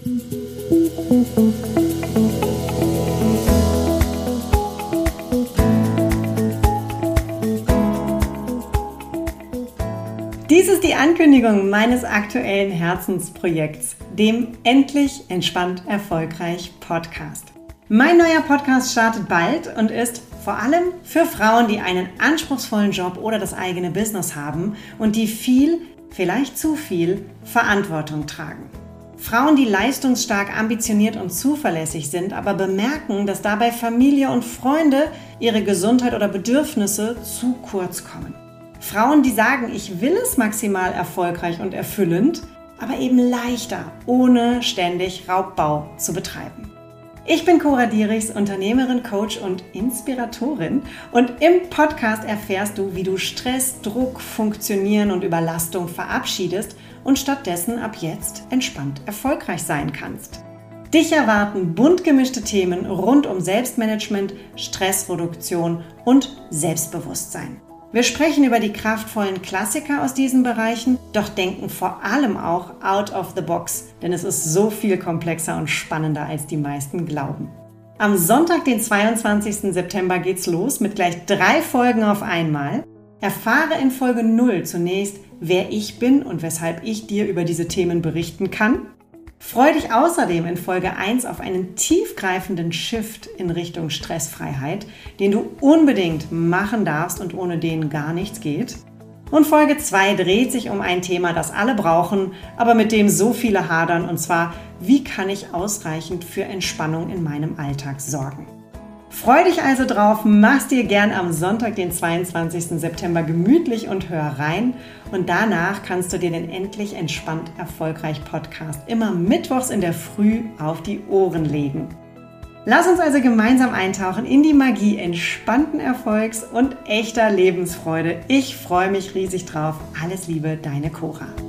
Dies ist die Ankündigung meines aktuellen Herzensprojekts, dem Endlich Entspannt Erfolgreich Podcast. Mein neuer Podcast startet bald und ist vor allem für Frauen, die einen anspruchsvollen Job oder das eigene Business haben und die viel, vielleicht zu viel, Verantwortung tragen. Frauen, die leistungsstark, ambitioniert und zuverlässig sind, aber bemerken, dass dabei Familie und Freunde, ihre Gesundheit oder Bedürfnisse zu kurz kommen. Frauen, die sagen, ich will es maximal erfolgreich und erfüllend, aber eben leichter, ohne ständig Raubbau zu betreiben. Ich bin Cora Dierichs, Unternehmerin, Coach und Inspiratorin und im Podcast erfährst du, wie du Stress, Druck, Funktionieren und Überlastung verabschiedest und stattdessen ab jetzt entspannt erfolgreich sein kannst. Dich erwarten bunt gemischte Themen rund um Selbstmanagement, Stressreduktion und Selbstbewusstsein. Wir sprechen über die kraftvollen Klassiker aus diesen Bereichen, doch denken vor allem auch out of the box, denn es ist so viel komplexer und spannender, als die meisten glauben. Am Sonntag, den 22. September geht's los mit gleich 3 Folgen auf einmal. Erfahre in Folge 0 zunächst, wer ich bin und weshalb ich dir über diese Themen berichten kann. Freu dich außerdem in Folge 1 auf einen tiefgreifenden Shift in Richtung Stressfreiheit, den du unbedingt machen darfst und ohne den gar nichts geht. Und Folge 2 dreht sich um ein Thema, das alle brauchen, aber mit dem so viele hadern, und zwar, wie kann ich ausreichend für Entspannung in meinem Alltag sorgen? Freu dich also drauf, mach's dir gern am Sonntag, den 22. September gemütlich und hör rein. Und danach kannst du dir den Endlich Entspannt Erfolgreich Podcast immer mittwochs in der Früh auf die Ohren legen. Lass uns also gemeinsam eintauchen in die Magie entspannten Erfolgs und echter Lebensfreude. Ich freue mich riesig drauf. Alles Liebe, deine Cora.